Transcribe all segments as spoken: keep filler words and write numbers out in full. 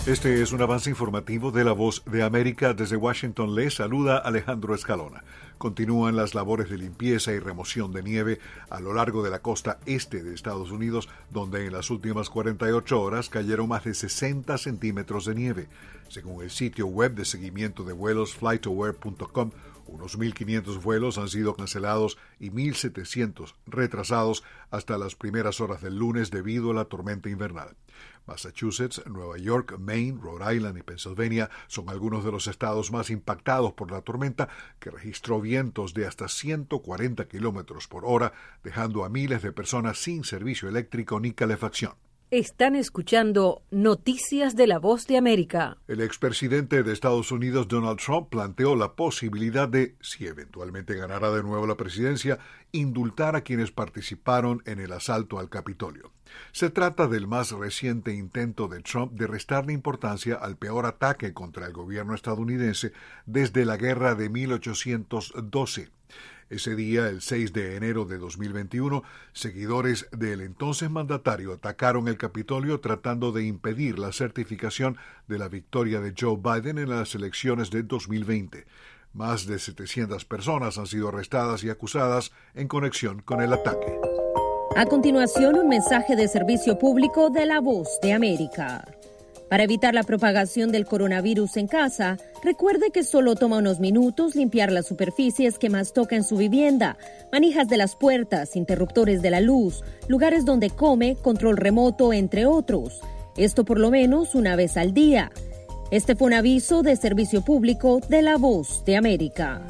Este es un avance informativo de La Voz de América. Desde Washington les saluda Alejandro Escalona. Continúan las labores de limpieza y remoción de nieve a lo largo de la costa este de Estados Unidos, donde en las últimas cuarenta y ocho horas cayeron más de sesenta centímetros de nieve. Según el sitio web de seguimiento de vuelos flight aware punto com, unos mil quinientos vuelos han sido cancelados y mil setecientos retrasados hasta las primeras horas del lunes debido a la tormenta invernal. Massachusetts, Nueva York, Maine, Rhode Island y Pennsylvania son algunos de los estados más impactados por la tormenta, que registró vientos de hasta ciento cuarenta kilómetros por hora, dejando a miles de personas sin servicio eléctrico ni calefacción. Están escuchando Noticias de La Voz de América. El expresidente de Estados Unidos, Donald Trump, planteó la posibilidad de, si eventualmente ganara de nuevo la presidencia, indultar a quienes participaron en el asalto al Capitolio. Se trata del más reciente intento de Trump de restarle importancia al peor ataque contra el gobierno estadounidense desde la guerra de mil ochocientos doce. Ese día, el seis de enero de dos mil veintiuno, seguidores del entonces mandatario atacaron el Capitolio tratando de impedir la certificación de la victoria de Joe Biden en las elecciones de dos mil veinte. Más de setecientas personas han sido arrestadas y acusadas en conexión con el ataque. A continuación, un mensaje de servicio público de La Voz de América. Para evitar la propagación del coronavirus en casa, recuerde que solo toma unos minutos limpiar las superficies que más toca en su vivienda, manijas de las puertas, interruptores de la luz, lugares donde come, control remoto, entre otros. Esto por lo menos una vez al día. Este fue un aviso de servicio público de La Voz de América.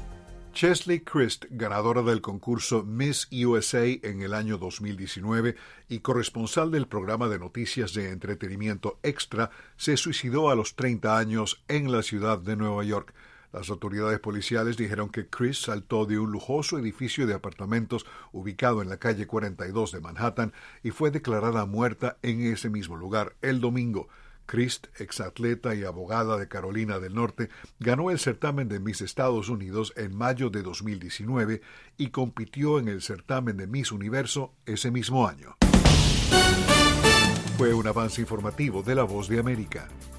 Cheslie Kryst, ganadora del concurso Miss U S A en el año dos mil diecinueve y corresponsal del programa de noticias de entretenimiento Extra, se suicidó a los treinta años en la ciudad de Nueva York. Las autoridades policiales dijeron que Kryst saltó de un lujoso edificio de apartamentos ubicado en la calle cuarenta y dos de Manhattan y fue declarada muerta en ese mismo lugar el domingo. Kryst, exatleta y abogada de Carolina del Norte, ganó el certamen de Miss Estados Unidos en mayo de dos mil diecinueve y compitió en el certamen de Miss Universo ese mismo año. Fue un avance informativo de La Voz de América.